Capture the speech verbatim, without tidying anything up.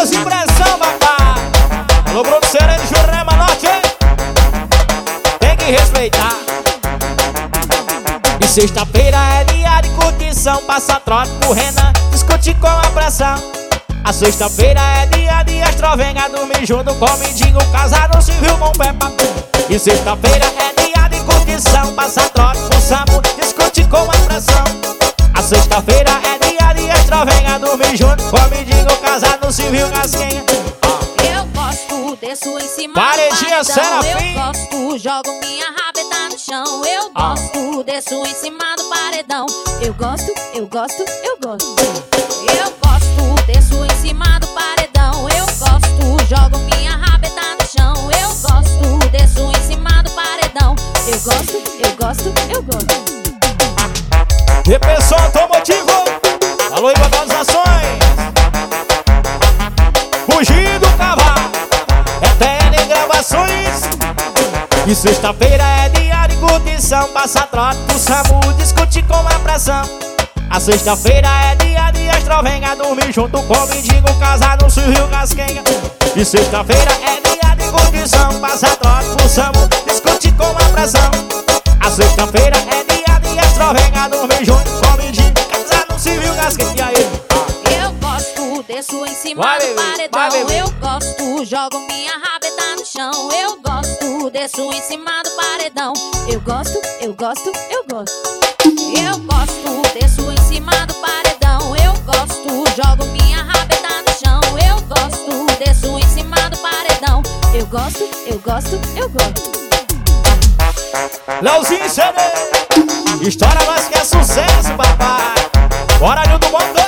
Altas impressão, papai. Alô, Bruno Sereno, Jurema Norte, hein? Tem que respeitar. E sexta-feira é dia de curtição. Passa trote pro Renan, discute com a pressão. A sexta-feira é dia de Astrovenga, dormir junto com o mendigo, casado civil com Peppa. E sexta-feira é dia de curtição. Passa trote pro Samu, discute com a pressão. A sexta-feira é dia de Astrovenga, dormir junto com o mendigo, casado civil casquinha. Eu gosto, desço em cima Paredinha do paredão. Serafim. Eu gosto, jogo minha rabeta no chão. Eu gosto, desço em cima do paredão. Eu gosto, eu gosto, eu gosto. Eu gosto, desço em cima do paredão. Eu gosto, jogo minha rabeta no chão. Eu gosto, desço em cima do paredão. Eu gosto, eu gosto, eu gosto. Repressão automotivo. Alô, Iba das Ações. Fugir do cavalo. Eterna em gravações. E sexta-feira é dia de curtição. Passa trote pro Samu, discute com a pressão. A sexta-feira é dia de Astrovenga, dormir junto com o mendigo, casado no Rio Casquenga. E sexta-feira é dia de curtição. Passa trote pro Samu, discute com a pressão. A sexta-feira é dia de Astrovenga, dormir junto com o mendigo, casado no Rio Casquenga. E aí? Eu gosto, desço em cima Vai, do bebê, paredão. vai, bebê. Eu gosto, jogo minha rabeta no chão. Eu gosto, desço em cima do paredão. Eu gosto, eu gosto, eu gosto. Eu gosto, desço em cima do paredão. Eu gosto, jogo minha rabeta no chão. Eu gosto, desço em cima do paredão. Eu gosto, eu gosto, eu gosto. Leozinho C D, história mais que é sucesso, papai. Bora, Nildo Motor.